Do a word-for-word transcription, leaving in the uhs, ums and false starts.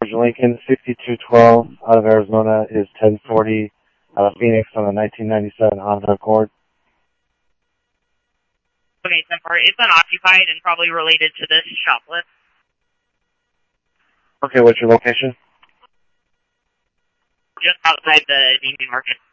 Lincoln, sixty-two twelve out of Arizona is ten forty out of Phoenix on a nineteen ninety-seven Honda Accord. Okay, ten forty. It's unoccupied and probably related to this shoplift. Okay, what's your location? Just outside the D M V market.